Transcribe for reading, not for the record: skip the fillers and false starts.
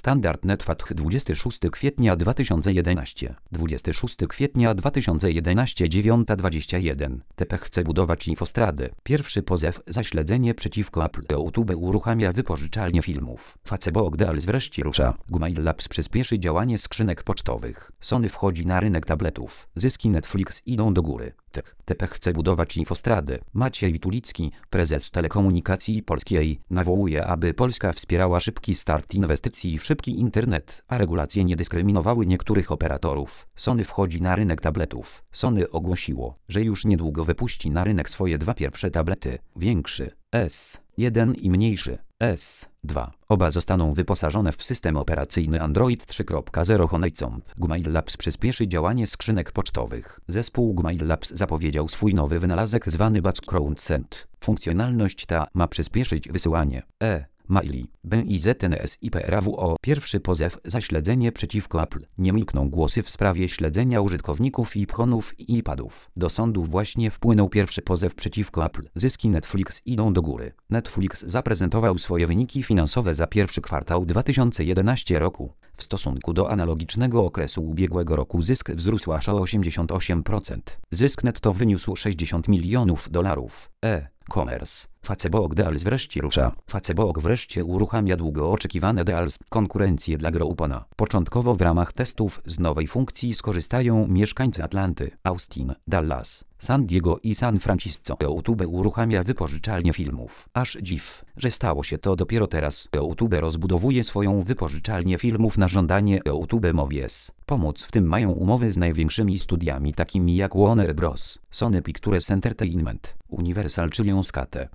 Standard Netfatch 26 kwietnia 2011. 26 kwietnia 2011 9:21. TP chce budować infostrady. Pierwszy pozew za śledzenie przeciwko Apple. YouTube uruchamia wypożyczalnię filmów. Facebook Deals wreszcie rusza. Gmail Labs przyspieszy działanie skrzynek pocztowych. Sony wchodzi na rynek tabletów. Zyski Netflix idą do góry. TP chce budować infostrady. Maciej Witulicki, prezes Telekomunikacji Polskiej, nawołuje, aby Polska wspierała szybki start inwestycji w szybki internet, a regulacje nie dyskryminowały niektórych operatorów. Sony wchodzi na rynek tabletów. Sony ogłosiło, że już niedługo wypuści na rynek swoje dwa pierwsze tablety. Większy S1 i mniejszy S2. Oba zostaną wyposażone w system operacyjny Android 3.0 Honeycomb. Gmail Labs przyspieszy działanie skrzynek pocztowych. Zespół Gmail Labs zapowiedział swój nowy wynalazek zwany Background Send. Funkcjonalność ta ma przyspieszyć wysyłanie maili, BIZNS i PRAWO. Pierwszy pozew za śledzenie przeciwko Apple. Nie milkną głosy w sprawie śledzenia użytkowników iPhone'ów i iPadów. Do sądu właśnie wpłynął pierwszy pozew przeciwko Apple. Zyski Netflix idą do góry. Netflix zaprezentował swoje wyniki finansowe za pierwszy kwartał 2011 roku. W stosunku do analogicznego okresu ubiegłego roku zysk wzrósł aż o 88%. Zysk netto wyniósł $60 milionów. E-commerce. Facebook Deals wreszcie rusza. Facebook wreszcie uruchamia długo oczekiwane Deals, konkurencję dla Groupona. Początkowo w ramach testów z nowej funkcji skorzystają mieszkańcy Atlanty, Austin, Dallas, San Diego i San Francisco. YouTube uruchamia wypożyczalnię filmów. Aż dziw, że stało się to dopiero teraz. YouTube rozbudowuje swoją wypożyczalnię filmów na żądanie YouTube Movies. Pomóc w tym mają umowy z największymi studiami takimi jak Warner Bros., Sony Pictures Entertainment, Universal czy Lionsgate.